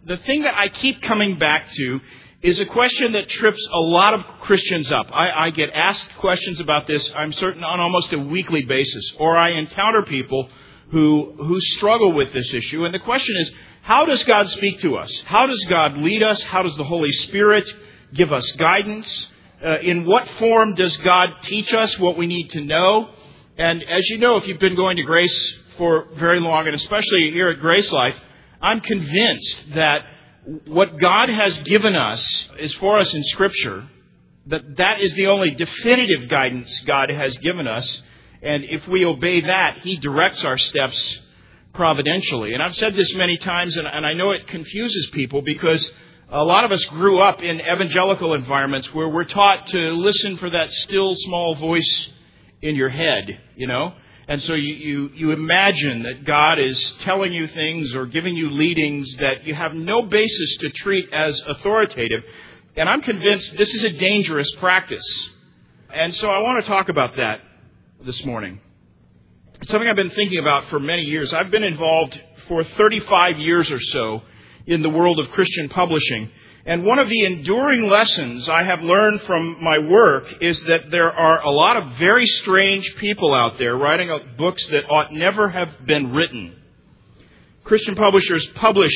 the thing that I keep coming back to is a question that trips a lot of Christians up. I get asked questions about this, I'm certain, on almost a weekly basis. Or I encounter people who struggle with this issue. And the question is, how does God speak to us? How does God lead us? How does the Holy Spirit give us guidance? In what form does God teach us what we need to know? And as you know, if you've been going to Grace for very long, and especially here at Grace Life, I'm convinced that what God has given us is for us in Scripture, that is the only definitive guidance God has given us. And if we obey that, He directs our steps providentially. And I've said this many times, and I know it confuses people because a lot of us grew up in evangelical environments where we're taught to listen for that still small voice in your head, you know. And so you imagine that God is telling you things or giving you leadings that you have no basis to treat as authoritative. And I'm convinced this is a dangerous practice. And so I want to talk about that this morning. It's something I've been thinking about for many years. I've been involved for 35 years or so in the world of Christian publishing. And one of the enduring lessons I have learned from my work is that there are a lot of very strange people out there writing books that ought never have been written. Christian publishers publish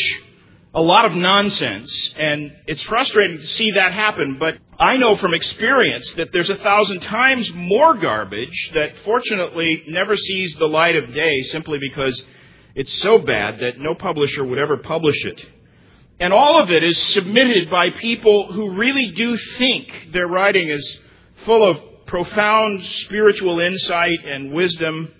a lot of nonsense, and it's frustrating to see that happen, but I know from experience that there's 1,000 times more garbage that fortunately never sees the light of day simply because it's so bad that no publisher would ever publish it. And all of it is submitted by people who really do think their writing is full of profound spiritual insight and wisdom.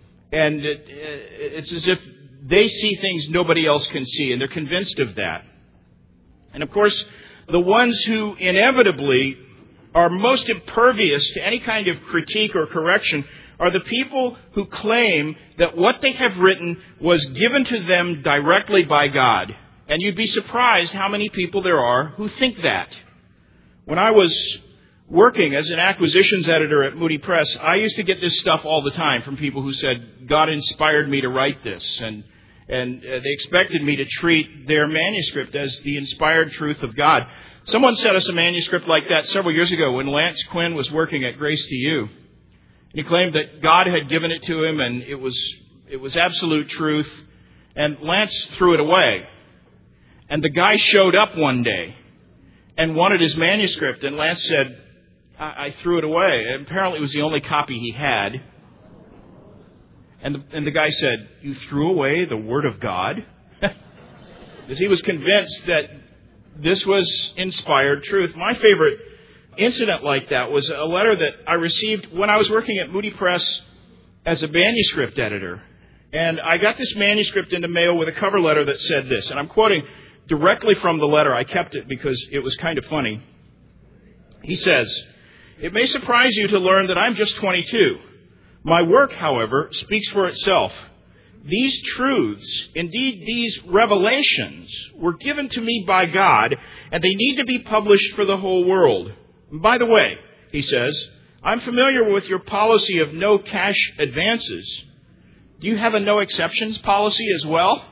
And it's as if they see things nobody else can see, and they're convinced of that. And of course, the ones who inevitably are most impervious to any kind of critique or correction are the people who claim that what they have written was given to them directly by God. And you'd be surprised how many people there are who think that. When I was working as an acquisitions editor at Moody Press, I used to get this stuff all the time from people who said, God inspired me to write this. And they expected me to treat their manuscript as the inspired truth of God. Someone sent us a manuscript like that several years ago when Lance Quinn was working at Grace to You. He claimed that God had given it to him and it was absolute truth. And Lance threw it away. And the guy showed up one day and wanted his manuscript. And Lance said, I threw it away. And apparently it was the only copy he had. And the guy said, you threw away the Word of God? Because he was convinced that this was inspired truth. My favorite incident like that was a letter that I received when I was working at Moody Press as a manuscript editor. And I got this manuscript in the mail with a cover letter that said this. And I'm quoting directly from the letter. I kept it because it was kind of funny. He says, it may surprise you to learn that I'm just 22. My work, however, speaks for itself. These truths, indeed these revelations, were given to me by God, and they need to be published for the whole world. And by the way, he says, I'm familiar with your policy of no cash advances. Do you have a no exceptions policy as well?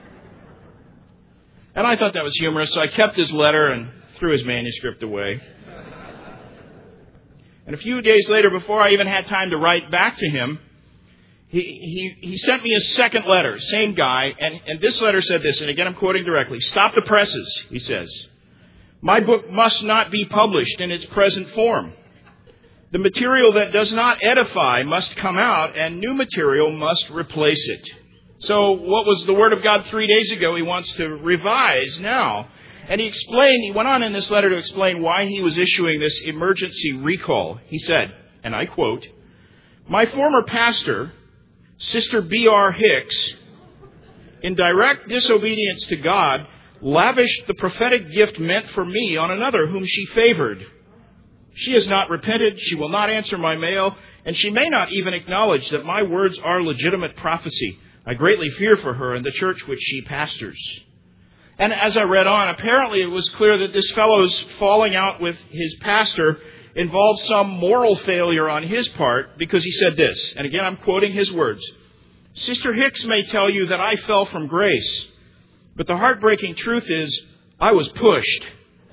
And I thought that was humorous, so I kept his letter and threw his manuscript away. And a few days later, before I even had time to write back to him, he sent me a second letter, same guy, and this letter said this, and again I'm quoting directly, stop the presses, he says. My book must not be published in its present form. The material that does not edify must come out, and new material must replace it. So what was the Word of God 3 days ago he wants to revise now. And he went on in this letter to explain why he was issuing this emergency recall. He said, and I quote, my former pastor, Sister B.R. Hicks, in direct disobedience to God, lavished the prophetic gift meant for me on another whom she favored. She has not repented, she will not answer my mail, and she may not even acknowledge that my words are legitimate prophecy. I greatly fear for her and the church which she pastors. And as I read on, apparently it was clear that this fellow's falling out with his pastor involved some moral failure on his part, because he said this, and again I'm quoting his words, Sister Hicks may tell you that I fell from grace, But the heartbreaking truth is, I was pushed.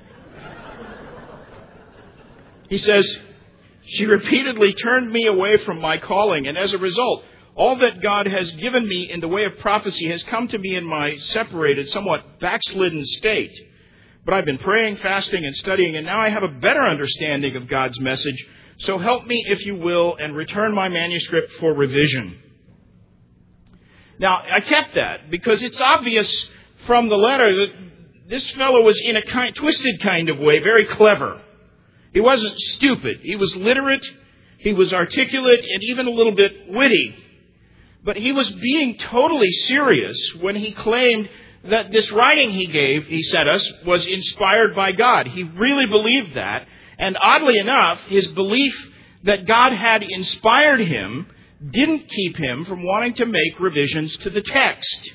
He says, she repeatedly turned me away from my calling, and as a result, all that God has given me in the way of prophecy has come to me in my separated, somewhat backslidden state. But I've been praying, fasting, and studying, and now I have a better understanding of God's message. So help me, if you will, and return my manuscript for revision. Now, I kept that because it's obvious from the letter that this fellow was in a twisted kind of way, very clever. He wasn't stupid. He was literate, he was articulate, and even a little bit witty. But he was being totally serious when he claimed that this writing he said us, was inspired by God. He really believed that. And oddly enough, his belief that God had inspired him didn't keep him from wanting to make revisions to the text.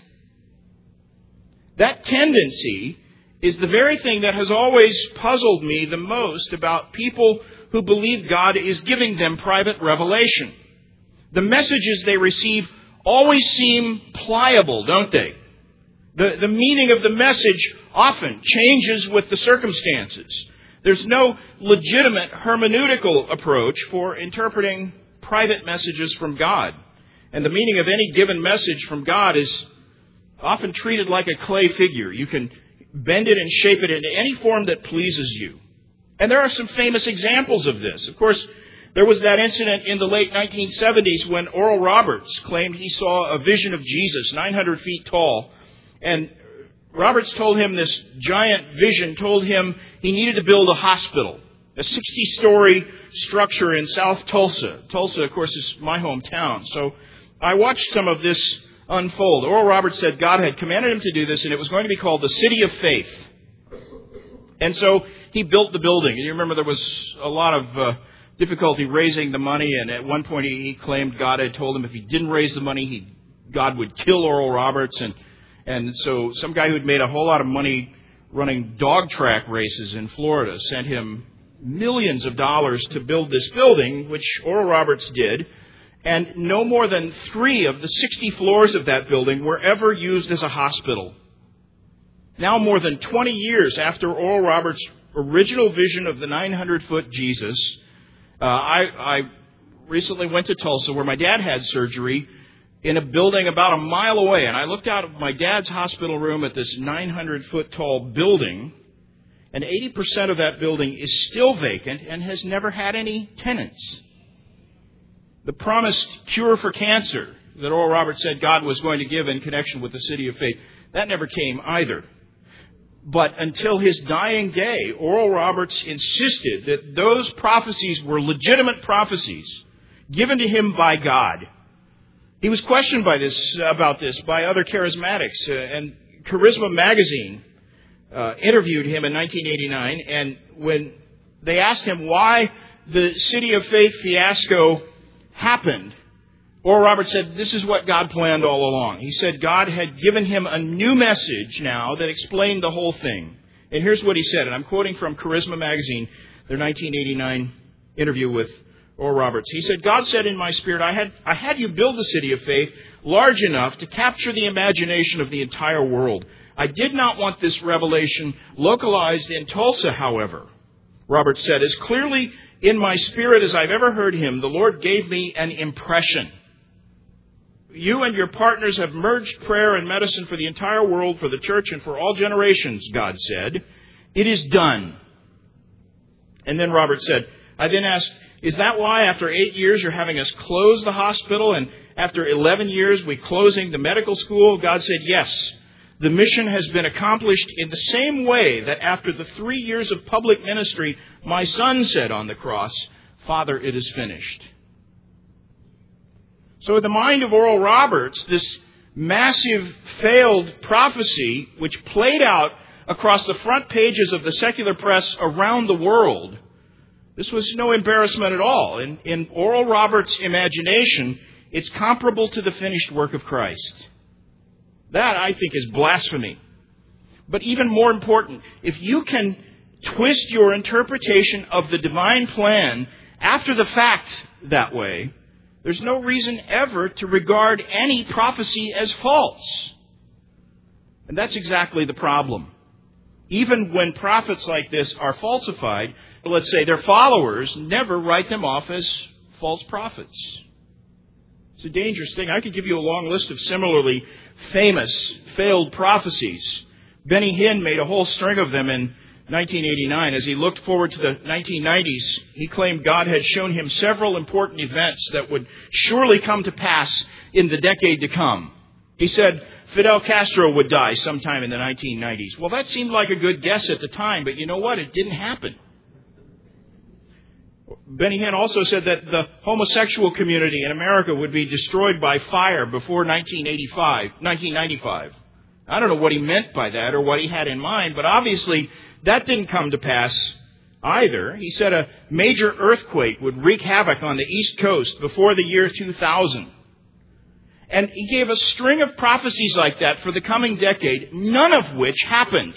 That tendency is the very thing that has always puzzled me the most about people who believe God is giving them private revelation. The messages they receive always seem pliable, don't they? The meaning of the message often changes with the circumstances. There's no legitimate hermeneutical approach for interpreting private messages from God. And the meaning of any given message from God is often treated like a clay figure. You can bend it and shape it into any form that pleases you. And there are some famous examples of this. Of course, there was that incident in the late 1970s when Oral Roberts claimed he saw a vision of Jesus, 900 feet tall. And Roberts told him this giant vision told him he needed to build a hospital, a 60-story structure in South Tulsa. Tulsa, of course, is my hometown. So I watched some of this unfold. Oral Roberts said God had commanded him to do this, and it was going to be called the City of Faith. And so he built the building. And you remember there was a lot of difficulty raising the money, and at one point he claimed God had told him if he didn't raise the money, God would kill Oral Roberts. And so some guy who had made a whole lot of money running dog track races in Florida sent him millions of dollars to build this building, which Oral Roberts did. And no more than 3 of the 60 floors of that building were ever used as a hospital. Now, more than 20 years after Oral Roberts' original vision of the 900-foot Jesus, I recently went to Tulsa where my dad had surgery in a building about a mile away. And I looked out of my dad's hospital room at this 900-foot tall building, and 80% of that building is still vacant and has never had any tenants. The promised cure for cancer that Oral Roberts said God was going to give in connection with the City of Faith, that never came either. But until his dying day, Oral Roberts insisted that those prophecies were legitimate prophecies given to him by God. He was questioned about this by other charismatics, and Charisma Magazine interviewed him in 1989, and when they asked him why the City of Faith fiasco happened, Oral Roberts said, this is what God planned all along. He said God had given him a new message now that explained the whole thing. And here's what he said, and I'm quoting from Charisma Magazine, their 1989 interview with Oral Roberts. He said, God said in my spirit, I had you build the City of Faith large enough to capture the imagination of the entire world. I did not want this revelation localized in Tulsa, however. Roberts said, as clearly in my spirit as I've ever heard him, the Lord gave me an impression. You and your partners have merged prayer and medicine for the entire world, for the church, and for all generations, God said. It is done. And then Roberts said, I then asked, is that why after 8 years you're having us close the hospital, and after 11 years we're closing the medical school? God said, yes. The mission has been accomplished in the same way that after the 3 years of public ministry, my son said on the cross, Father, it is finished. So in the mind of Oral Roberts, this massive failed prophecy, which played out across the front pages of the secular press around the world, this was no embarrassment at all. In Oral Roberts' imagination, it's comparable to the finished work of Christ. That, I think, is blasphemy. But even more important, if you can twist your interpretation of the divine plan after the fact that way, there's no reason ever to regard any prophecy as false. And that's exactly the problem. Even when prophets like this are falsified, let's say their followers never write them off as false prophets. It's a dangerous thing. I could give you a long list of similarly famous failed prophecies. Benny Hinn made a whole string of them in 1989. As he looked forward to the 1990s, he claimed God had shown him several important events that would surely come to pass in the decade to come. He said Fidel Castro would die sometime in the 1990s. Well, that seemed like a good guess at the time, but you know what? It didn't happen. Benny Hinn also said that the homosexual community in America would be destroyed by fire before 1995. I don't know what he meant by that or what he had in mind, but obviously that didn't come to pass either. He said a major earthquake would wreak havoc on the East Coast before the year 2000. And he gave a string of prophecies like that for the coming decade, none of which happened.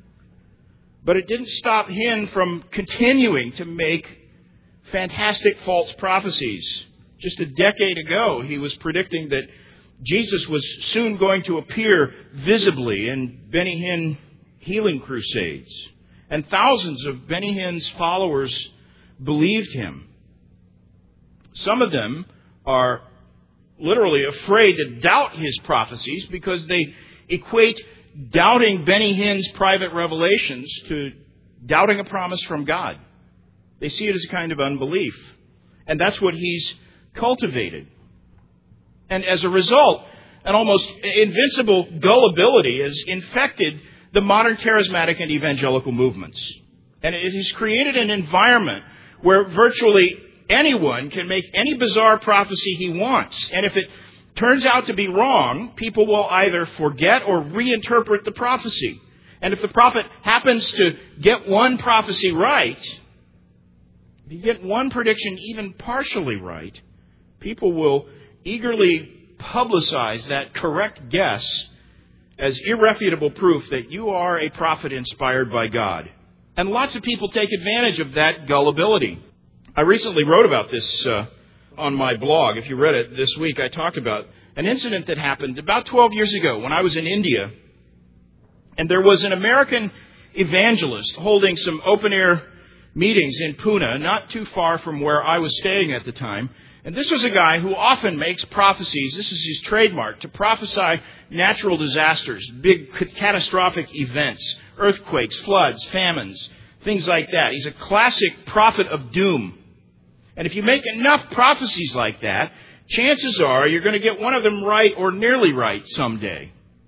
But it didn't stop Hinn from continuing to make fantastic false prophecies. Just a decade ago, he was predicting that Jesus was soon going to appear visibly in Benny Hinn healing crusades. And thousands of Benny Hinn's followers believed him. Some of them are literally afraid to doubt his prophecies because they equate doubting Benny Hinn's private revelations to doubting a promise from God. They see it as a kind of unbelief. And that's what he's cultivated. And as a result, an almost invincible gullibility has infected the modern charismatic and evangelical movements. And it has created an environment where virtually anyone can make any bizarre prophecy he wants. And if it turns out to be wrong, people will either forget or reinterpret the prophecy. And if the prophet happens to get one prophecy right, if you get one prediction even partially right, people will eagerly publicize that correct guess as irrefutable proof that you are a prophet inspired by God. And lots of people take advantage of that gullibility. I recently wrote about this on my blog. If you read it this week, I talked about an incident that happened about 12 years ago when I was in India. And there was an American evangelist holding some open-air meetings in Pune, not too far from where I was staying at the time. And this was a guy who often makes prophecies. This is his trademark, to prophesy natural disasters, big catastrophic events, earthquakes, floods, famines, things like that. He's a classic prophet of doom. And if you make enough prophecies like that, chances are you're going to get one of them right or nearly right someday.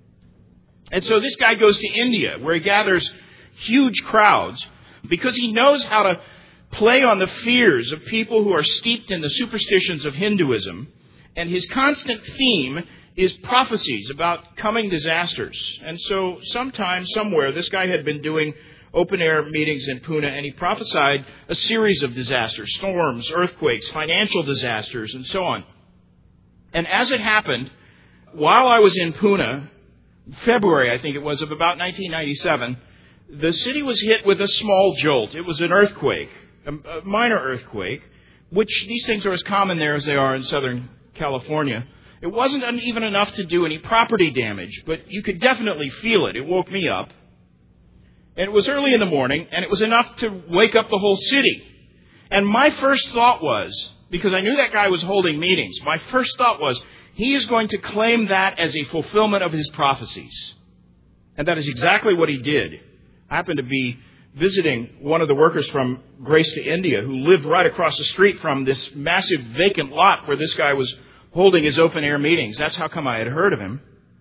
And so this guy goes to India, where he gathers huge crowds, because he knows how to play on the fears of people who are steeped in the superstitions of Hinduism. And his constant theme is prophecies about coming disasters. And so sometime, somewhere, this guy had been doing open-air meetings in Pune, and he prophesied a series of disasters, storms, earthquakes, financial disasters, and so on. And as it happened, while I was in Pune, February, I think it was, of about 1997, the city was hit with a small jolt. It was an earthquake, a minor earthquake, which these things are as common there as they are in Southern California. It wasn't even enough to do any property damage, but you could definitely feel it. It woke me up. And it was early in the morning, and it was enough to wake up the whole city. And my first thought was, because I knew that guy was holding meetings, my first thought was, he is going to claim that as a fulfillment of his prophecies. And that is exactly what he did. I happened to be visiting one of the workers from Grace to India who lived right across the street from this massive vacant lot where this guy was holding his open-air meetings. That's how come I had heard of him.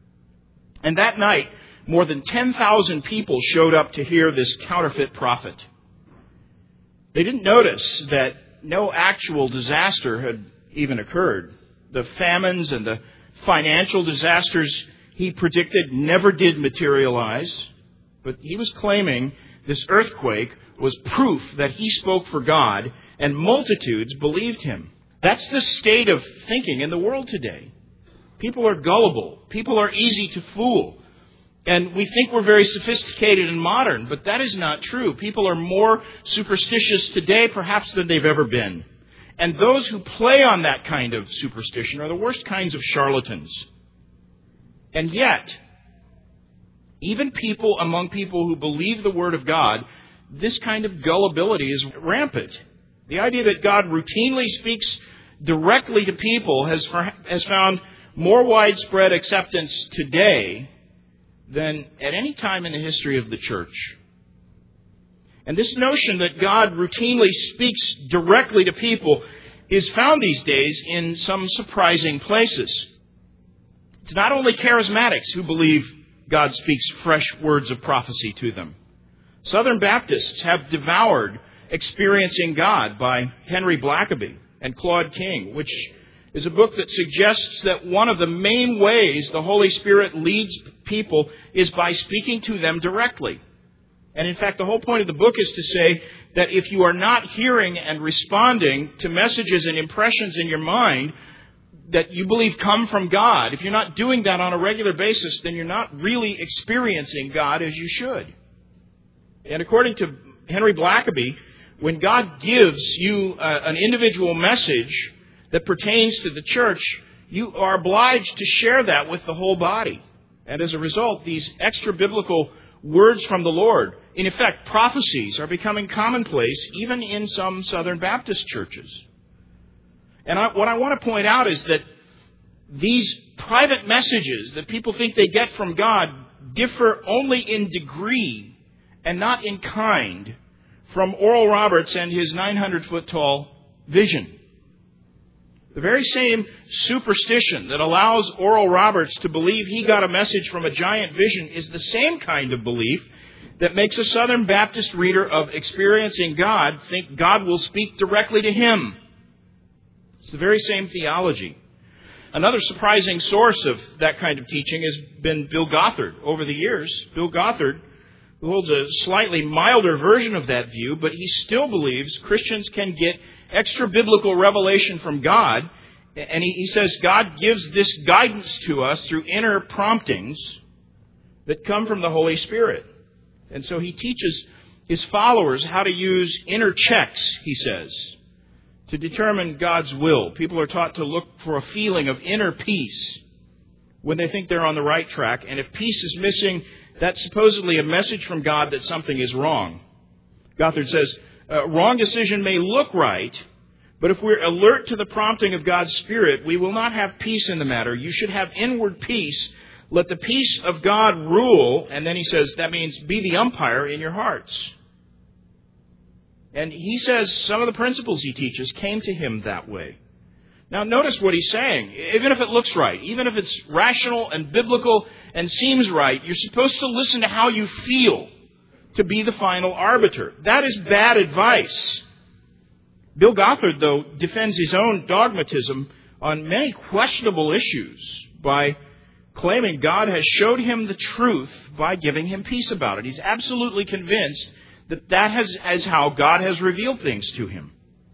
And that night, more than 10,000 people showed up to hear this counterfeit prophet. They didn't notice that no actual disaster had even occurred. The famines and the financial disasters he predicted never did materialize. But he was claiming this earthquake was proof that he spoke for God, and multitudes believed him. That's the state of thinking in the world today. People are gullible. People are easy to fool. And we think we're very sophisticated and modern, but that is not true. People are more superstitious today, perhaps, than they've ever been. And those who play on that kind of superstition are the worst kinds of charlatans. And yet, Even among people who believe the Word of God, this kind of gullibility is rampant. The idea that God routinely speaks directly to people has found more widespread acceptance today than at any time in the history of the church. And this notion that God routinely speaks directly to people is found these days in some surprising places. It's not only charismatics who believe God speaks fresh words of prophecy to them. Southern Baptists have devoured Experiencing God by Henry Blackaby and Claude King, which is a book that suggests that one of the main ways the Holy Spirit leads people is by speaking to them directly. And in fact, the whole point of the book is to say that if you are not hearing and responding to messages and impressions in your mind that you believe come from God, if you're not doing that on a regular basis, then you're not really experiencing God as you should. And according to Henry Blackaby, when God gives you an individual message that pertains to the church, you are obliged to share that with the whole body. And as a result, these extra-biblical words from the Lord, in effect, prophecies, are becoming commonplace even in some Southern Baptist churches. And what I want to point out is that these private messages that people think they get from God differ only in degree and not in kind from Oral Roberts and his 900-foot-tall vision. The very same superstition that allows Oral Roberts to believe he got a message from a giant vision is the same kind of belief that makes a Southern Baptist reader of Experiencing God think God will speak directly to him. It's the very same theology. Another surprising source of that kind of teaching has been Bill Gothard over the years. Bill Gothard, who holds a slightly milder version of that view, but he still believes Christians can get extra-biblical revelation from God. And he says God gives this guidance to us through inner promptings that come from the Holy Spirit. And so he teaches his followers how to use inner checks, he says, to determine God's will. People are taught to look for a feeling of inner peace when they think they're on the right track. And if peace is missing, that's supposedly a message from God that something is wrong. Gothard says, wrong decision may look right, but if we're alert to the prompting of God's Spirit, we will not have peace in the matter. You should have inward peace. Let the peace of God rule. And then he says that means be the umpire in your hearts. And he says some of the principles he teaches came to him that way. Now notice what he's saying. Even if it looks right, even if it's rational and biblical and seems right, you're supposed to listen to how you feel to be the final arbiter. That is bad advice. Bill Gothard, though, defends his own dogmatism on many questionable issues by claiming God has showed him the truth by giving him peace about it. He's absolutely convinced that is how God has revealed things to him.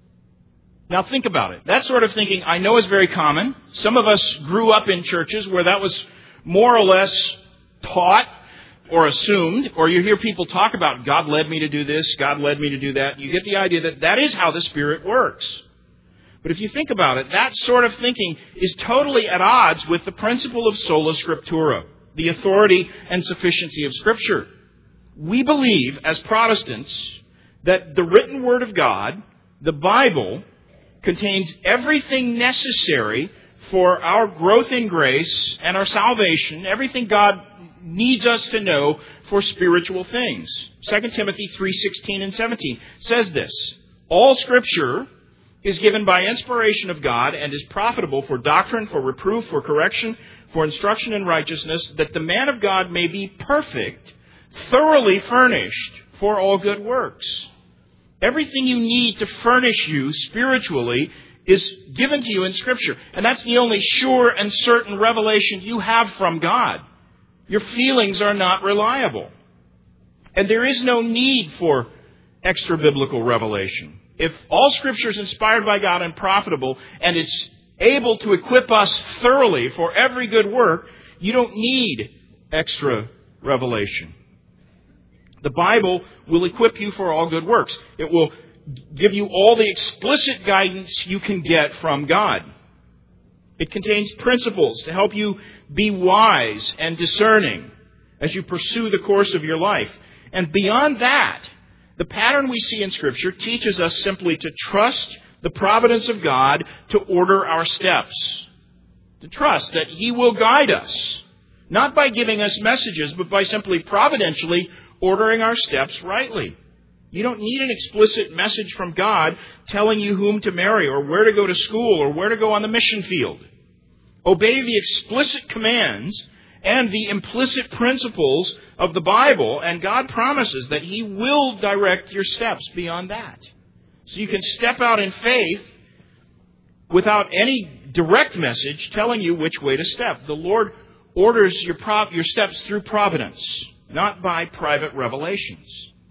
Now think about it. That sort of thinking I know is very common. Some of us grew up in churches where that was more or less taught or assumed, or you hear people talk about God led me to do this, God led me to do that. You get the idea that that is how the Spirit works. But if you think about it, that sort of thinking is totally at odds with the principle of sola scriptura, the authority and sufficiency of Scripture. We believe, as Protestants, that the written Word of God, the Bible, contains everything necessary for our growth in grace and our salvation, everything God needs us to know for spiritual things. 2 Timothy 3:16 and 17 says this, all Scripture is given by inspiration of God and is profitable for doctrine, for reproof, for correction, for instruction in righteousness, that the man of God may be perfect, thoroughly furnished for all good works. Everything you need to furnish you spiritually is given to you in Scripture. And that's the only sure and certain revelation you have from God. Your feelings are not reliable. And there is no need for extra biblical revelation. If all Scripture is inspired by God and profitable, and it's able to equip us thoroughly for every good work, you don't need extra revelation. The Bible will equip you for all good works. It will give you all the explicit guidance you can get from God. It contains principles to help you be wise and discerning as you pursue the course of your life. And beyond that, the pattern we see in Scripture teaches us simply to trust the providence of God to order our steps. To trust that He will guide us, not by giving us messages, but by simply providentially ordering our steps rightly. You don't need an explicit message from God telling you whom to marry or where to go to school or where to go on the mission field. Obey the explicit commands and the implicit principles of the Bible, and God promises that He will direct your steps beyond that. So you can step out in faith without any direct message telling you which way to step. The Lord orders your steps through providence, not by private revelations.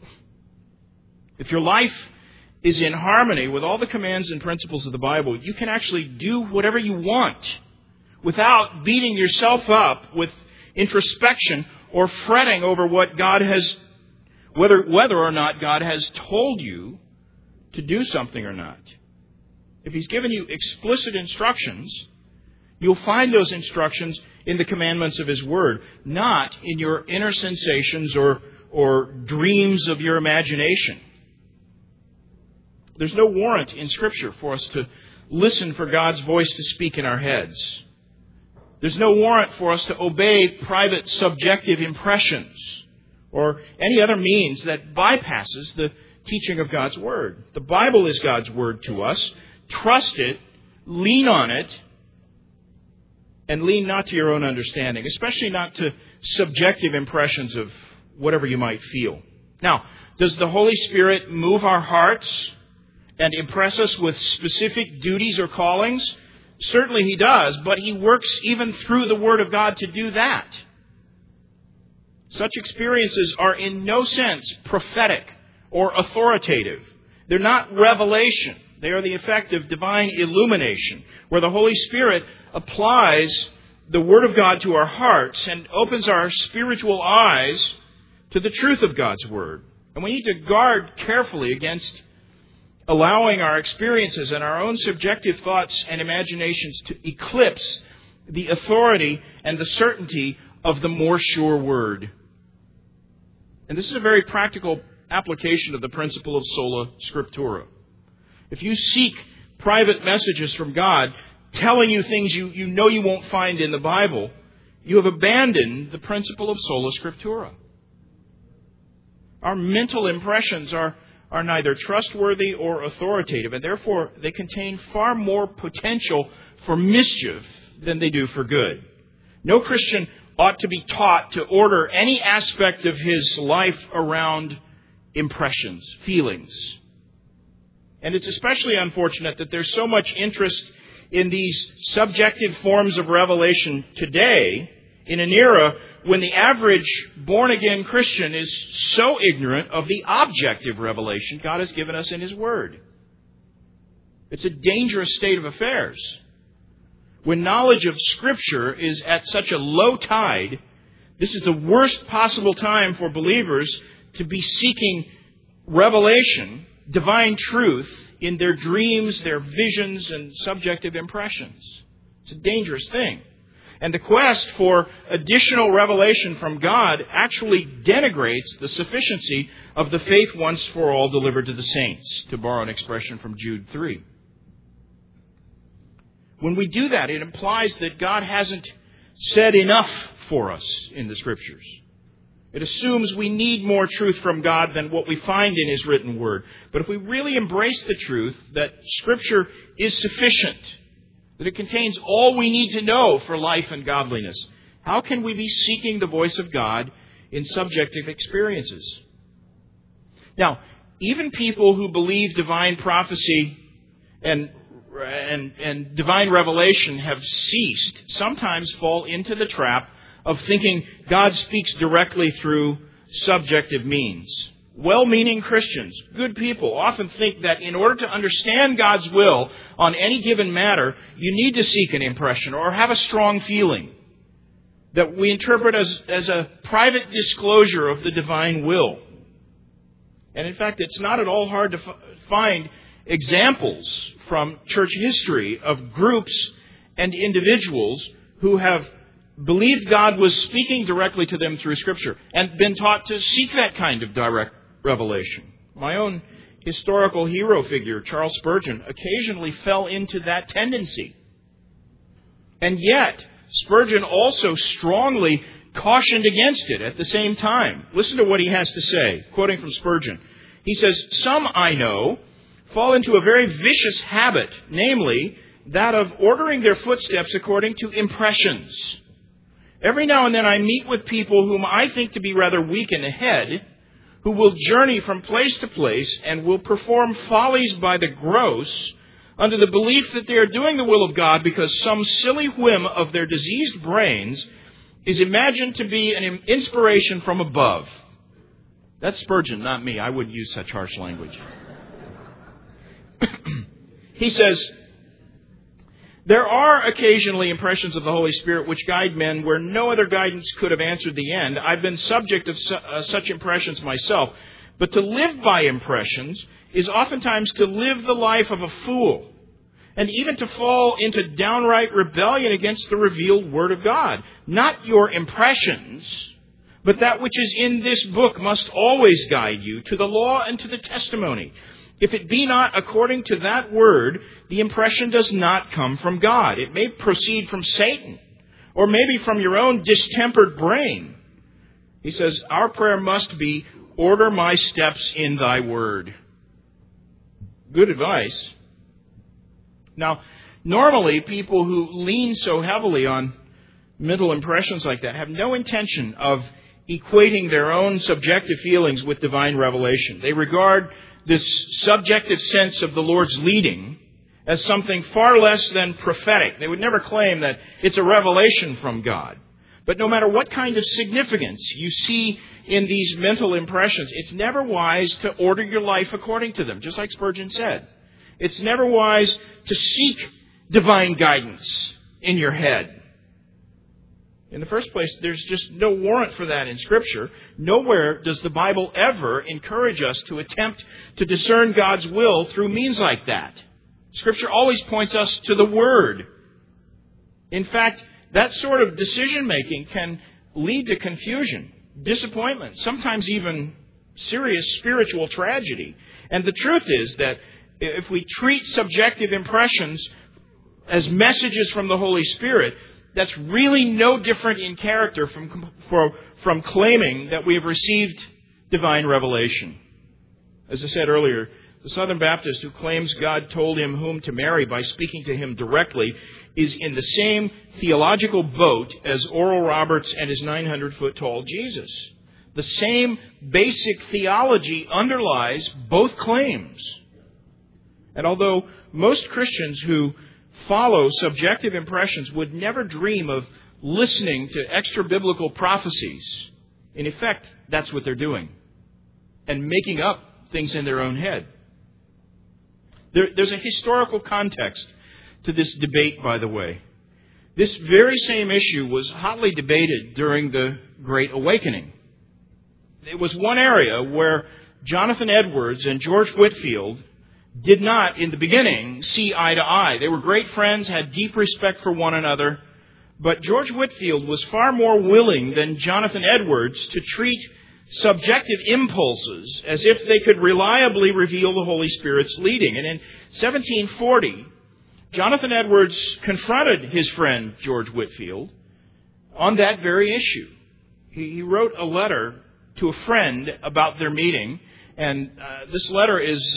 If your life is in harmony with all the commands and principles of the Bible, you can actually do whatever you want without beating yourself up with introspection or fretting over what God has, whether or not God has told you to do something or not. If He's given you explicit instructions, you'll find those instructions in the commandments of His Word, not in your inner sensations or dreams of your imagination. There's no warrant in Scripture for us to listen for God's voice to speak in our heads. There's no warrant for us to obey private subjective impressions or any other means that bypasses the teaching of God's Word. The Bible is God's Word to us. Trust it, lean on it, and lean not to your own understanding, especially not to subjective impressions of whatever you might feel. Now, does the Holy Spirit move our hearts and impress us with specific duties or callings? Certainly He does, but He works even through the Word of God to do that. Such experiences are in no sense prophetic or authoritative. They're not revelation. They are the effect of divine illumination, where the Holy Spirit applies the Word of God to our hearts and opens our spiritual eyes to the truth of God's Word. And we need to guard carefully against allowing our experiences and our own subjective thoughts and imaginations to eclipse the authority and the certainty of the more sure Word. And this is a very practical application of the principle of sola scriptura. If you seek private messages from God telling you things you know you won't find in the Bible, you have abandoned the principle of sola scriptura. Our mental impressions are neither trustworthy or authoritative, and therefore they contain far more potential for mischief than they do for good. No Christian ought to be taught to order any aspect of his life around impressions, feelings. And it's especially unfortunate that there's so much interest in these subjective forms of revelation today, in an era when the average born-again Christian is so ignorant of the objective revelation God has given us in His Word. It's a dangerous state of affairs. When knowledge of Scripture is at such a low tide, this is the worst possible time for believers to be seeking revelation, divine truth, in their dreams, their visions, and subjective impressions. It's a dangerous thing. And the quest for additional revelation from God actually denigrates the sufficiency of the faith once for all delivered to the saints, to borrow an expression from Jude 3. When we do that, it implies that God hasn't said enough for us in the Scriptures. It assumes we need more truth from God than what we find in His written Word. But if we really embrace the truth that Scripture is sufficient, that it contains all we need to know for life and godliness, how can we be seeking the voice of God in subjective experiences? Now, even people who believe divine prophecy and divine revelation have ceased sometimes fall into the trap of thinking God speaks directly through subjective means. Well-meaning Christians, good people, often think that in order to understand God's will on any given matter, you need to seek an impression or have a strong feeling that we interpret as a private disclosure of the divine will. And in fact, it's not at all hard to find examples from church history of groups and individuals who have believed God was speaking directly to them through Scripture and been taught to seek that kind of direct revelation. My own historical hero figure, Charles Spurgeon, occasionally fell into that tendency. And yet, Spurgeon also strongly cautioned against it at the same time. Listen to what he has to say, quoting from Spurgeon. He says, "Some, I know, fall into a very vicious habit, namely, that of ordering their footsteps according to impressions. Every now and then I meet with people whom I think to be rather weak in the head, who will journey from place to place and will perform follies by the gross under the belief that they are doing the will of God because some silly whim of their diseased brains is imagined to be an inspiration from above." That's Spurgeon, not me. I wouldn't use such harsh language. He says, "There are occasionally impressions of the Holy Spirit which guide men where no other guidance could have answered the end. I've been subject of such impressions myself. But to live by impressions is oftentimes to live the life of a fool, and even to fall into downright rebellion against the revealed Word of God. Not your impressions, but that which is in this book must always guide you to the law and to the testimony. If it be not according to that word, the impression does not come from God. It may proceed from Satan, or maybe from your own distempered brain." He says, our prayer must be, "Order my steps in thy word." Good advice. Now, normally people who lean so heavily on mental impressions like that have no intention of equating their own subjective feelings with divine revelation. They regard this subjective sense of the Lord's leading as something far less than prophetic. They would never claim that it's a revelation from God. But no matter what kind of significance you see in these mental impressions, it's never wise to order your life according to them, just like Spurgeon said. It's never wise to seek divine guidance in your head. In the first place, there's just no warrant for that in Scripture. Nowhere does the Bible ever encourage us to attempt to discern God's will through means like that. Scripture always points us to the Word. In fact, that sort of decision-making can lead to confusion, disappointment, sometimes even serious spiritual tragedy. And the truth is that if we treat subjective impressions as messages from the Holy Spirit, that's really no different in character from claiming that we have received divine revelation. As I said earlier, the Southern Baptist who claims God told him whom to marry by speaking to him directly is in the same theological boat as Oral Roberts and his 900-foot-tall Jesus. The same basic theology underlies both claims. And although most Christians who follow subjective impressions would never dream of listening to extra-biblical prophecies, in effect, that's what they're doing, and making up things in their own head. There's a historical context to this debate, by the way. This very same issue was hotly debated during the Great Awakening. It was one area where Jonathan Edwards and George Whitefield did not, in the beginning, see eye to eye. They were great friends, had deep respect for one another, but George Whitefield was far more willing than Jonathan Edwards to treat subjective impulses as if they could reliably reveal the Holy Spirit's leading. And in 1740, Jonathan Edwards confronted his friend George Whitefield on that very issue. He wrote a letter to a friend about their meeting, and this letter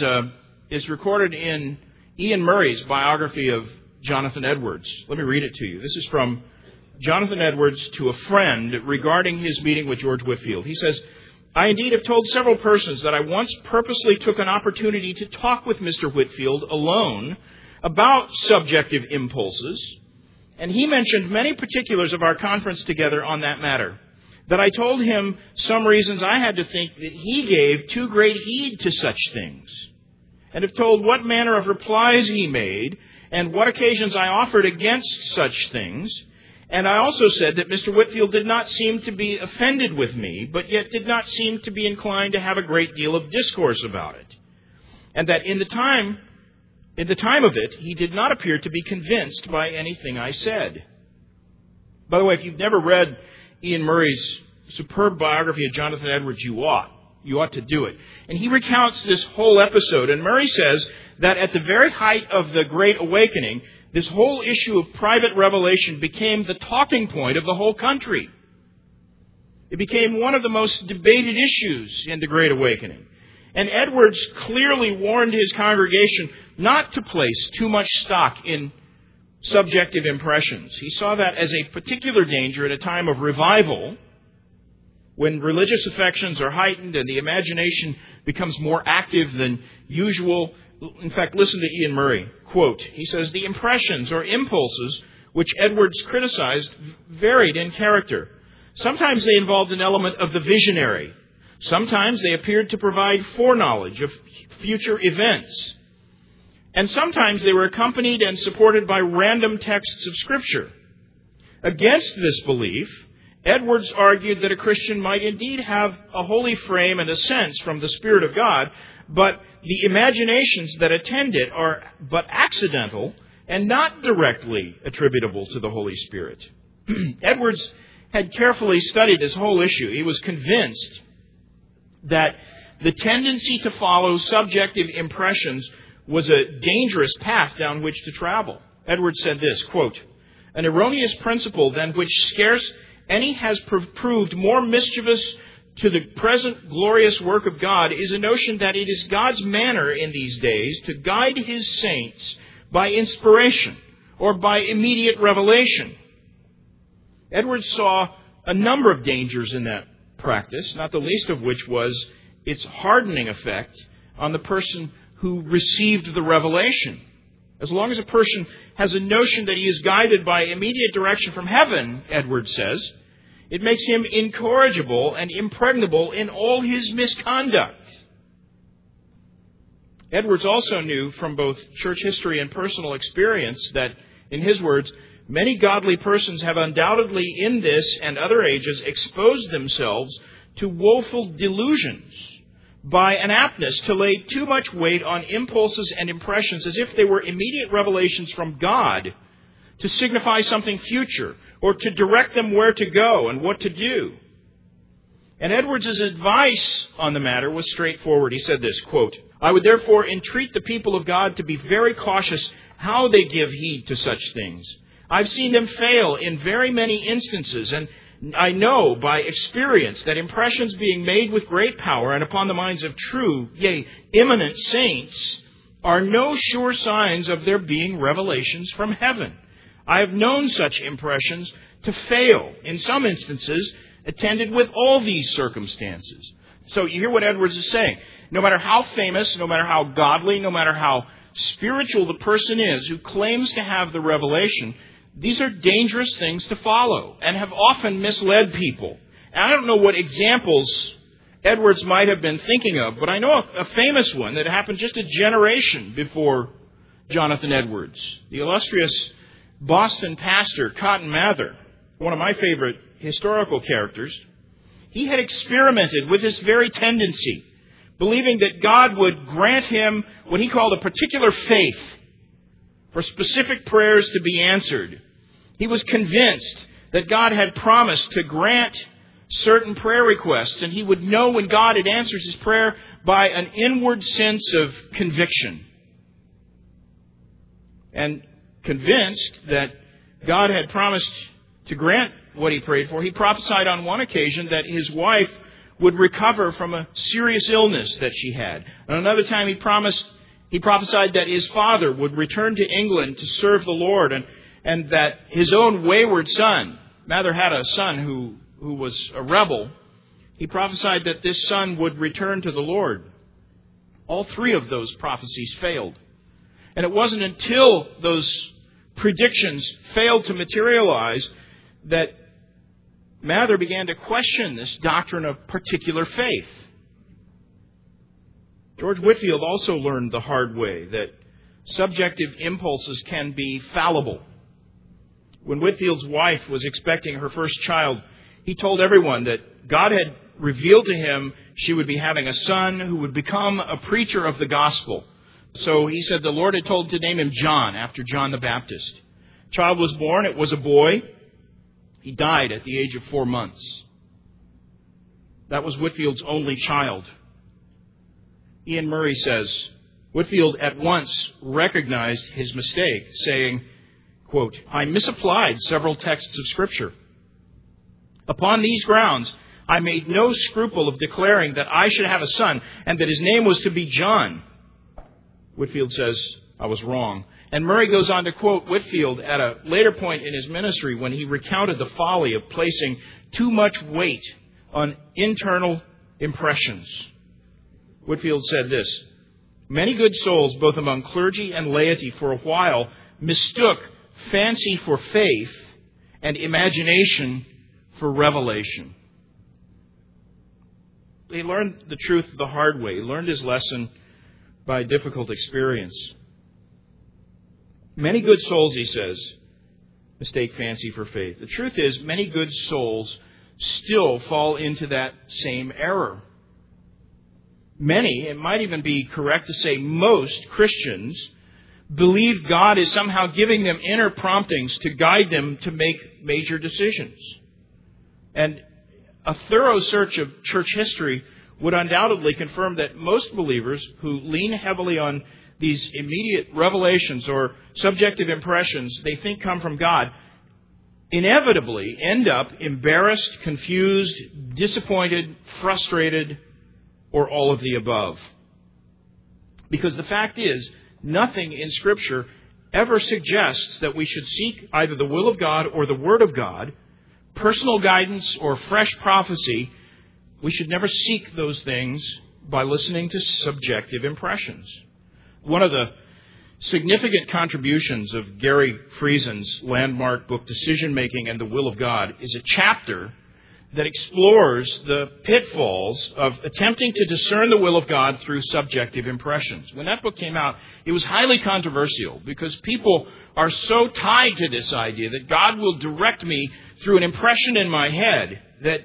is recorded in Ian Murray's biography of Jonathan Edwards. Let me read it to you. This is from Jonathan Edwards to a friend regarding his meeting with George Whitefield. He says, "I indeed have told several persons that I once purposely took an opportunity to talk with Mr. Whitefield alone about subjective impulses, and he mentioned many particulars of our conference together on that matter. That I told him some reasons I had to think that he gave too great heed to such things, and have told what manner of replies he made, and what occasions I offered against such things. And I also said that Mr. Whitefield did not seem to be offended with me, but yet did not seem to be inclined to have a great deal of discourse about it. And that in the time of it, he did not appear to be convinced by anything I said." By the way, if you've never read Ian Murray's superb biography of Jonathan Edwards, you ought. You ought to do it. And he recounts this whole episode. And Murray says that at the very height of the Great Awakening, this whole issue of private revelation became the talking point of the whole country. It became one of the most debated issues in the Great Awakening. And Edwards clearly warned his congregation not to place too much stock in subjective impressions. He saw that as a particular danger at a time of revival, when religious affections are heightened and the imagination becomes more active than usual. In fact, listen to Ian Murray. Quote, he says, the impressions or impulses which Edwards criticized varied in character. Sometimes they involved an element of the visionary. Sometimes they appeared to provide foreknowledge of future events. And sometimes they were accompanied and supported by random texts of Scripture. Against this belief, Edwards argued that a Christian might indeed have a holy frame and a sense from the Spirit of God, but the imaginations that attend it are but accidental and not directly attributable to the Holy Spirit. Edwards had carefully studied this whole issue. He was convinced that the tendency to follow subjective impressions was a dangerous path down which to travel. Edwards said this, quote, an erroneous principle than which scarce any has proved more mischievous to the present glorious work of God is a notion that it is God's manner in these days to guide His saints by inspiration or by immediate revelation. Edwards saw a number of dangers in that practice, not the least of which was its hardening effect on the person who received the revelation. As long as a person has a notion that he is guided by immediate direction from heaven, Edwards says, it makes him incorrigible and impregnable in all his misconduct. Edwards also knew from both church history and personal experience that, in his words, many godly persons have undoubtedly in this and other ages exposed themselves to woeful delusions by an aptness to lay too much weight on impulses and impressions as if they were immediate revelations from God to signify something future or to direct them where to go and what to do. And Edwards' advice on the matter was straightforward. He said this, quote, I would therefore entreat the people of God to be very cautious how they give heed to such things. I've seen them fail in very many instances, and I know by experience that impressions being made with great power and upon the minds of true, yea, eminent saints are no sure signs of their being revelations from heaven. I have known such impressions to fail, in some instances, attended with all these circumstances. So you hear what Edwards is saying. No matter how famous, no matter how godly, no matter how spiritual the person is who claims to have the revelation, these are dangerous things to follow and have often misled people. And I don't know what examples Edwards might have been thinking of, but I know a famous one that happened just a generation before Jonathan Edwards. The illustrious Boston pastor, Cotton Mather, one of my favorite historical characters, he had experimented with this very tendency, believing that God would grant him what he called a particular faith for specific prayers to be answered. He was convinced that God had promised to grant certain prayer requests, and he would know when God had answered his prayer by an inward sense of conviction. And convinced that God had promised to grant what he prayed for, he prophesied on one occasion that his wife would recover from a serious illness that she had. And another time he prophesied that his father would return to England to serve the Lord, and that his own wayward son, Mather had a son who was a rebel, he prophesied that this son would return to the Lord. All three of those prophecies failed. And it wasn't until those predictions failed to materialize that Mather began to question this doctrine of particular faith. George Whitefield also learned the hard way that subjective impulses can be fallible. When Whitefield's wife was expecting her first child, he told everyone that God had revealed to him she would be having a son who would become a preacher of the gospel. So he said the Lord had told him to name him John, after John the Baptist. Child was born. It was a boy. He died at the age of 4 months. That was Whitfield's only child. Ian Murray says, Whitfield at once recognized his mistake, saying, quote, "I misapplied several texts of Scripture. Upon these grounds, I made no scruple of declaring that I should have a son and that his name was to be John." Whitfield says, "I was wrong." And Murray goes on to quote Whitfield at a later point in his ministry when he recounted the folly of placing too much weight on internal impressions. Whitfield said this, "Many good souls, both among clergy and laity, for a while mistook fancy for faith and imagination for revelation." He learned the truth the hard way. He learned his lesson by difficult experience. Many good souls, he says, mistake fancy for faith. The truth is, many good souls still fall into that same error. Many, it might even be correct to say most Christians, believe God is somehow giving them inner promptings to guide them to make major decisions. And a thorough search of church history would undoubtedly confirm that most believers who lean heavily on these immediate revelations or subjective impressions they think come from God inevitably end up embarrassed, confused, disappointed, frustrated, or all of the above. Because the fact is, nothing in Scripture ever suggests that we should seek either the will of God or the Word of God, personal guidance or fresh prophecy. We should never seek those things by listening to subjective impressions. One of the significant contributions of Gary Friesen's landmark book, Decision Making and the Will of God, is a chapter that explores the pitfalls of attempting to discern the will of God through subjective impressions. When that book came out, it was highly controversial because people are so tied to this idea that God will direct me through an impression in my head that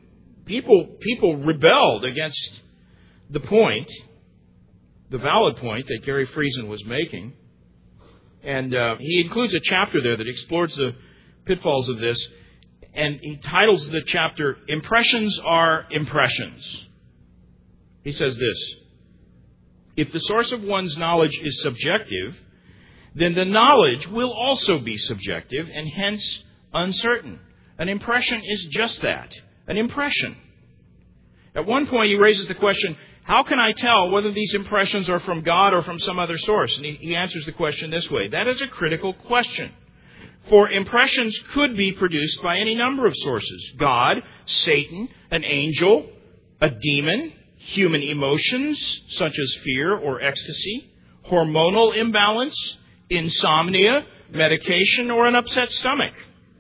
people rebelled against the point, the valid point that Gary Friesen was making. And he includes a chapter there that explores the pitfalls of this. And he titles the chapter, "Impressions Are Impressions." He says this, "If the source of one's knowledge is subjective, then the knowledge will also be subjective and hence uncertain. An impression is just that, an impression." At one point he raises the question, how can I tell whether these impressions are from God or from some other source? And he answers the question this way, that is a critical question. For impressions could be produced by any number of sources. God, Satan, an angel, a demon, human emotions such as fear or ecstasy, hormonal imbalance, insomnia, medication, or an upset stomach.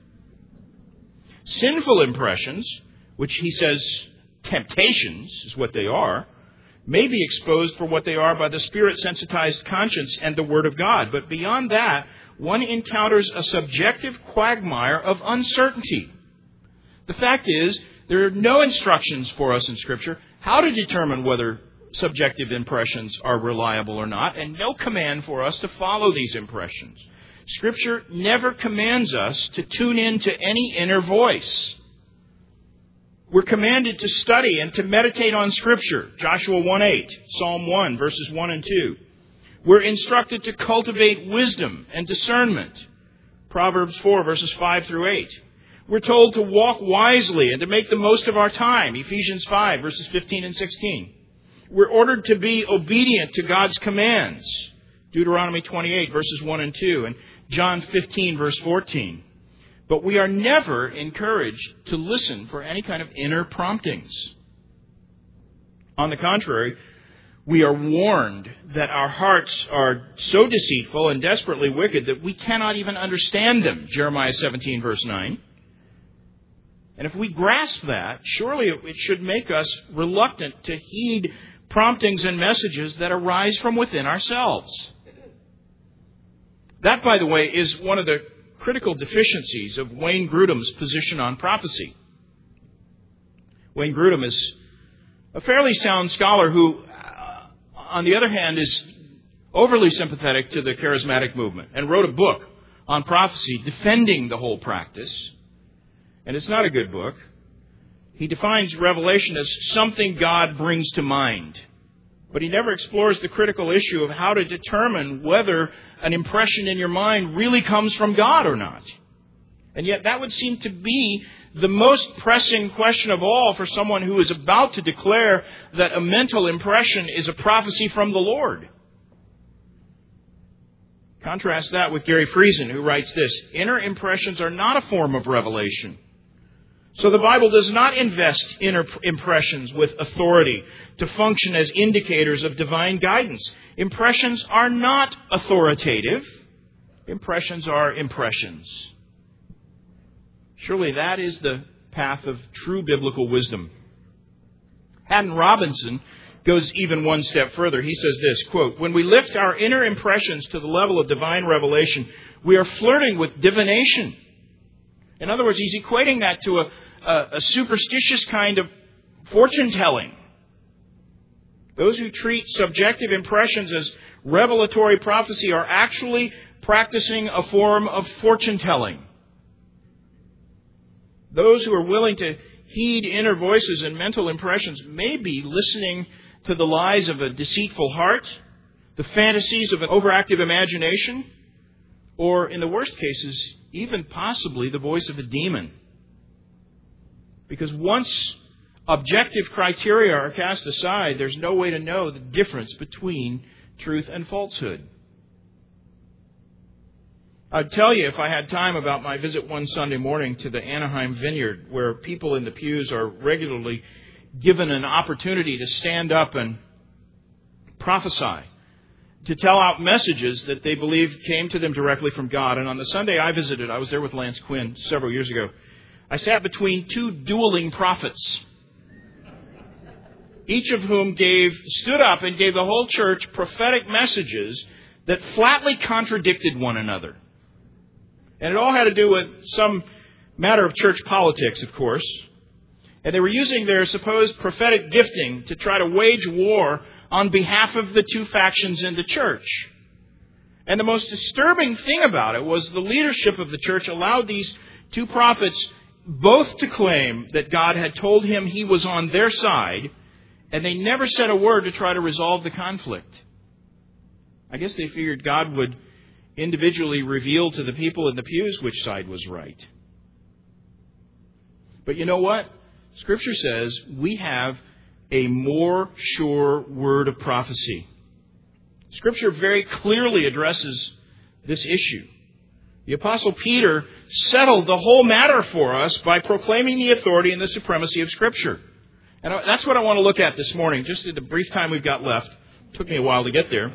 Sinful impressions, which he says temptations is what they are, may be exposed for what they are by the Spirit-sensitized conscience and the Word of God. But beyond that, one encounters a subjective quagmire of uncertainty. The fact is, there are no instructions for us in Scripture how to determine whether subjective impressions are reliable or not, and no command for us to follow these impressions. Scripture never commands us to tune in to any inner voice. We're commanded to study and to meditate on Scripture. Joshua 1:8, Psalm 1, verses 1 and 2. We're instructed to cultivate wisdom and discernment. Proverbs 4, verses 5 through 8. We're told to walk wisely and to make the most of our time. Ephesians 5, verses 15 and 16. We're ordered to be obedient to God's commands. Deuteronomy 28, verses 1 and 2. And John 15, verse 14. But we are never encouraged to listen for any kind of inner promptings. On the contrary, we are warned that our hearts are so deceitful and desperately wicked that we cannot even understand them. Jeremiah 17, verse 9. And if we grasp that, surely it should make us reluctant to heed promptings and messages that arise from within ourselves. That, by the way, is one of the critical deficiencies of Wayne Grudem's position on prophecy. Wayne Grudem is a fairly sound scholar who, on the other hand, is overly sympathetic to the charismatic movement and wrote a book on prophecy defending the whole practice. and it's not a good book. He defines revelation as something God brings to mind. But he never explores the critical issue of how to determine whether an impression in your mind really comes from God or not. And yet that would seem to be the most pressing question of all for someone who is about to declare that a mental impression is a prophecy from the Lord. Contrast that with Gary Friesen, who writes this: inner impressions are not a form of revelation. So the Bible does not invest inner impressions with authority to function as indicators of divine guidance. Impressions are not authoritative. Impressions are impressions. Surely that is the path of true biblical wisdom. Haddon Robinson goes even one step further. He says this, quote, "When we lift our inner impressions to the level of divine revelation, we are flirting with divination." In other words, he's equating that to a superstitious kind of fortune-telling. Those who treat subjective impressions as revelatory prophecy are actually practicing a form of fortune-telling. Those who are willing to heed inner voices and mental impressions may be listening to the lies of a deceitful heart, the fantasies of an overactive imagination, or, in the worst cases, even possibly the voice of a demon. Because once objective criteria are cast aside, there's no way to know the difference between truth and falsehood. I'd tell you, if I had time, about my visit one Sunday morning to the Anaheim Vineyard, where people in the pews are regularly given an opportunity to stand up and prophesy, to tell out messages that they believe came to them directly from God. And on the Sunday I visited, I was there with Lance Quinn several years ago, I sat between two dueling prophets, each of whom stood up and gave the whole church prophetic messages that flatly contradicted one another. And it all had to do with some matter of church politics, of course. And they were using their supposed prophetic gifting to try to wage war on behalf of the two factions in the church. And the most disturbing thing about it was the leadership of the church allowed these two prophets both to claim that God had told him he was on their side, and they never said a word to try to resolve the conflict. I guess they figured God would individually reveal to the people in the pews which side was right. But you know what? Scripture says we have a more sure word of prophecy. Scripture very clearly addresses this issue. The Apostle Peter settled the whole matter for us by proclaiming the authority and the supremacy of Scripture. And that's what I want to look at this morning, just in the brief time we've got left. It took me a while to get there.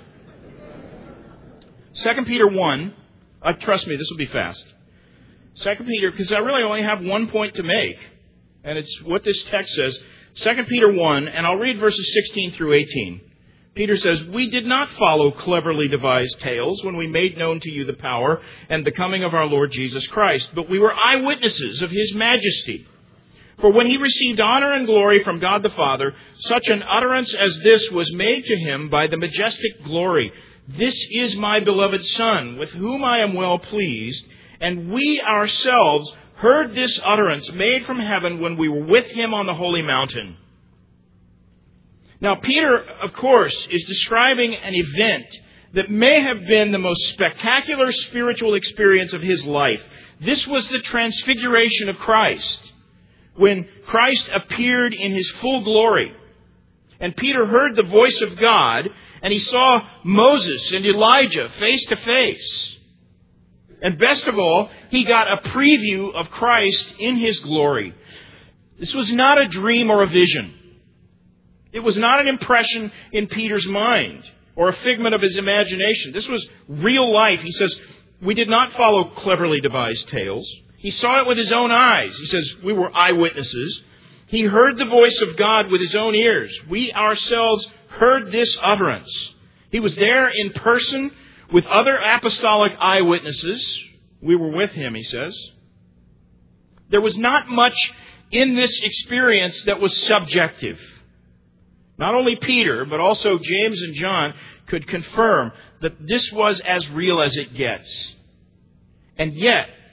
2 Peter 1, trust me, this will be fast. 2 Peter, because I really only have one point to make, and it's what this text says. 2 Peter 1, and I'll read verses 16 through 18. Peter says, "We did not follow cleverly devised tales when we made known to you the power and the coming of our Lord Jesus Christ, but we were eyewitnesses of His majesty. For when He received honor and glory from God the Father, such an utterance as this was made to Him by the majestic glory, 'This is my beloved Son, with whom I am well pleased,' and we ourselves heard this utterance made from heaven when we were with Him on the holy mountain." Now, Peter, of course, is describing an event that may have been the most spectacular spiritual experience of his life. This was the transfiguration of Christ, when Christ appeared in His full glory. And Peter heard the voice of God, and he saw Moses and Elijah face to face. And best of all, he got a preview of Christ in His glory. This was not a dream or a vision. It was not an impression in Peter's mind or a figment of his imagination. This was real life. He says, we did not follow cleverly devised tales. He saw it with his own eyes. He says, we were eyewitnesses. He heard the voice of God with his own ears. We ourselves heard this utterance. He was there in person with other apostolic eyewitnesses. We were with him, he says. There was not much in this experience that was subjective. Not only Peter, but also James and John could confirm that this was as real as it gets. And yet,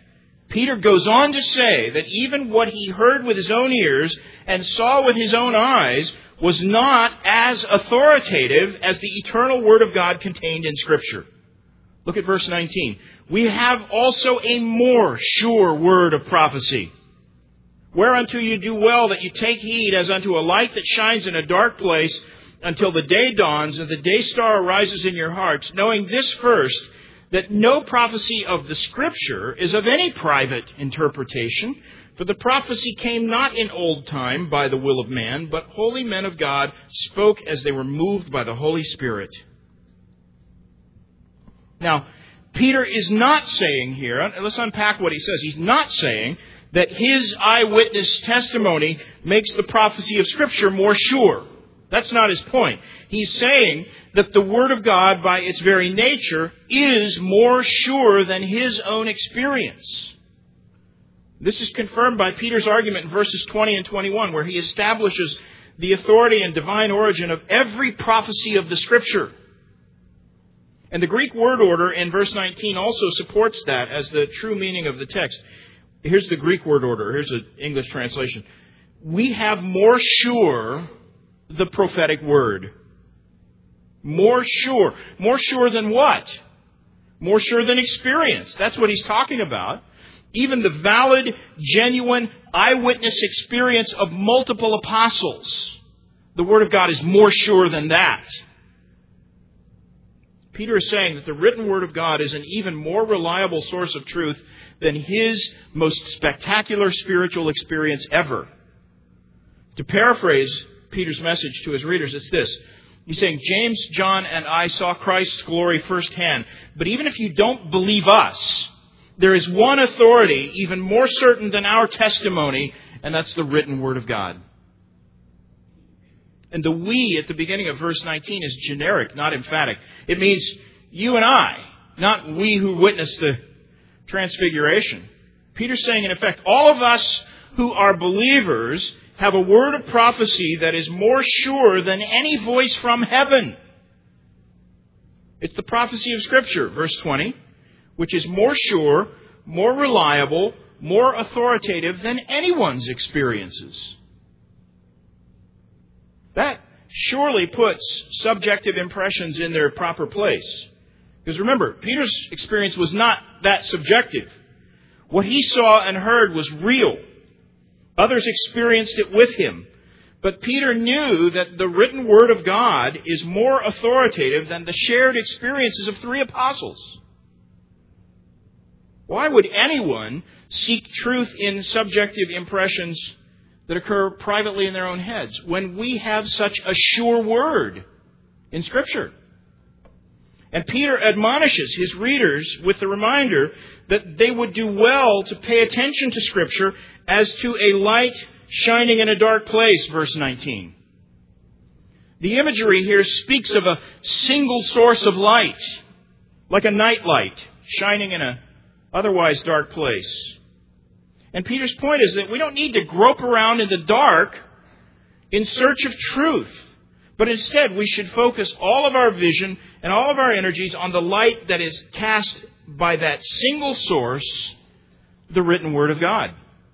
Peter goes on to say that even what he heard with his own ears and saw with his own eyes was not as authoritative as the eternal Word of God contained in Scripture. Look at verse 19. We have also a more sure word of prophecy, whereunto you do well that you take heed as unto a light that shines in a dark place until the day dawns and the day star arises in your hearts, knowing this first, that no prophecy of the Scripture is of any private interpretation, for the prophecy came not in old time by the will of man, but holy men of God spoke as they were moved by the Holy Spirit. Now, Peter is not saying here, let's unpack what he says. He's not saying that his eyewitness testimony makes the prophecy of Scripture more sure. That's not his point. He's saying that the Word of God, by its very nature, is more sure than his own experience. This is confirmed by Peter's argument in verses 20 and 21, where he establishes the authority and divine origin of every prophecy of the Scripture. And the Greek word order in verse 19 also supports that as the true meaning of the text. Here's the Greek word order. Here's the English translation. We have more sure the prophetic word. More sure. More sure than what? More sure than experience. That's what he's talking about. Even the valid, genuine, eyewitness experience of multiple apostles. The Word of God is more sure than that. Peter is saying that the written Word of God is an even more reliable source of truth than his most spectacular spiritual experience ever. To paraphrase Peter's message to his readers, it's this. He's saying, James, John, and I saw Christ's glory firsthand. But even if you don't believe us, there is one authority even more certain than our testimony, and that's the written Word of God. And the we at the beginning of verse 19 is generic, not emphatic. It means you and I, not we who witnessed the transfiguration. Peter's saying, in effect, all of us who are believers have a word of prophecy that is more sure than any voice from heaven. It's the prophecy of Scripture, verse 20, which is more sure, more reliable, more authoritative than anyone's experiences. That surely puts subjective impressions in their proper place. Because remember, Peter's experience was not that subjective. What he saw and heard was real. Others experienced it with him. But Peter knew that the written Word of God is more authoritative than the shared experiences of three apostles. Why would anyone seek truth in subjective impressions that occur privately in their own heads when we have such a sure word in Scripture? And Peter admonishes his readers with the reminder that they would do well to pay attention to Scripture as to a light shining in a dark place, verse 19. The imagery here speaks of a single source of light, like a night light shining in an otherwise dark place. And Peter's point is that we don't need to grope around in the dark in search of truth, but instead we should focus all of our vision and all of our energies on the light that is cast by that single source, the written Word of God.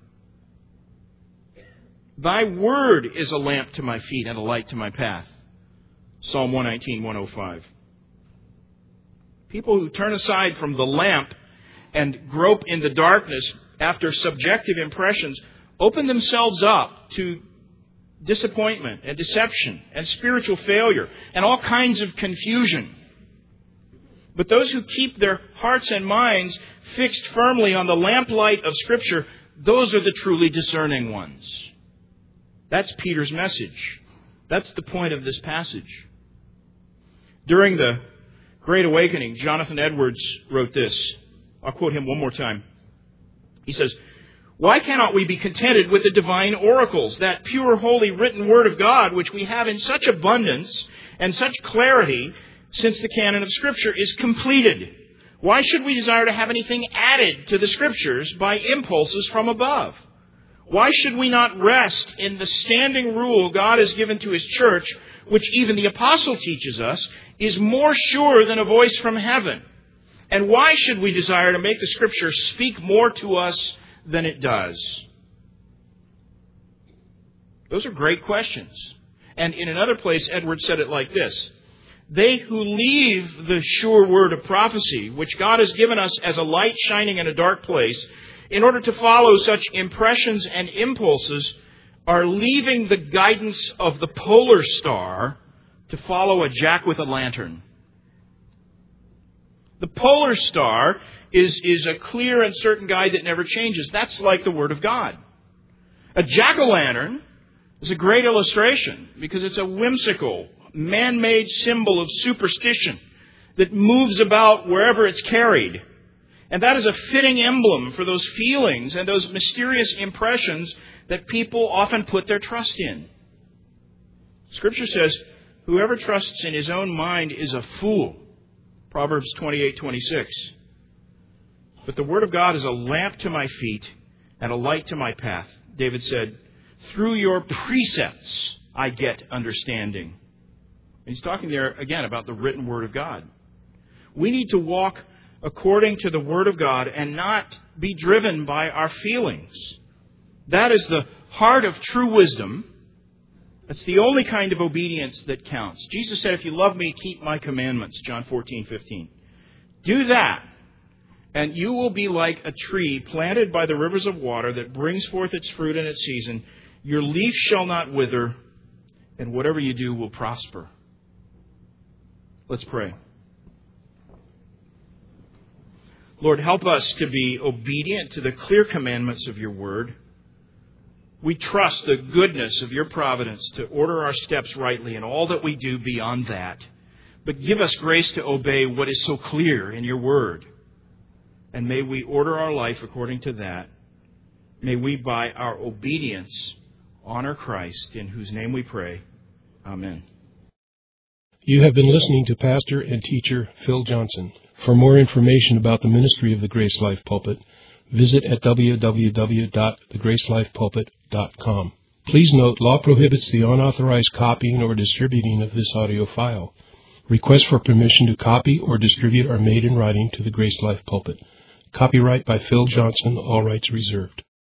Thy word is a lamp to my feet and a light to my path. Psalm 119, 105. People who turn aside from the lamp and grope in the darkness after subjective impressions open themselves up to disappointment and deception and spiritual failure and all kinds of confusion. But those who keep their hearts and minds fixed firmly on the lamplight of Scripture, those are the truly discerning ones. That's Peter's message. That's the point of this passage. During the Great Awakening, Jonathan Edwards wrote this. I'll quote him one more time. He says, "Why cannot we be contented with the divine oracles, that pure, holy, written Word of God, which we have in such abundance and such clarity, since the canon of Scripture is completed? Why should we desire to have anything added to the Scriptures by impulses from above? Why should we not rest in the standing rule God has given to His church, which even the apostle teaches us, is more sure than a voice from heaven? And why should we desire to make the Scripture speak more to us than it does? Those are great questions. And in another place, Edwards said it like this: they who leave the sure word of prophecy, which God has given us as a light shining in a dark place, in order to follow such impressions and impulses, are leaving the guidance of the polar star to follow a jack with a lantern. The polar star is a clear and certain guide that never changes. That's like the Word of God. A jack-o'-lantern is a great illustration because it's a whimsical, man-made symbol of superstition that moves about wherever it's carried. And that is a fitting emblem for those feelings and those mysterious impressions that people often put their trust in. Scripture says, whoever trusts in his own mind is a fool. Proverbs 28:26. But the Word of God is a lamp to my feet and a light to my path. David said, through your precepts I get understanding. And he's talking there again about the written Word of God. We need to walk according to the Word of God and not be driven by our feelings. That is the heart of true wisdom. That's the only kind of obedience that counts. Jesus said, if you love me, keep my commandments, John 14:15. Do that, and you will be like a tree planted by the rivers of water that brings forth its fruit in its season. Your leaf shall not wither, and whatever you do will prosper. Let's pray. Lord, help us to be obedient to the clear commandments of your word. We trust the goodness of your providence to order our steps rightly in all that we do beyond that. But give us grace to obey what is so clear in your word. And may we order our life according to that. May we, by our obedience, honor Christ, in whose name we pray. Amen. You have been listening to Pastor and Teacher Phil Johnson. For more information about the ministry of the Grace Life Pulpit, visit at www.thegracelifepulpit.com. Please note, law prohibits the unauthorized copying or distributing of this audio file. Requests for permission to copy or distribute are made in writing to the Grace Life Pulpit. Copyright by Phil Johnson, all rights reserved.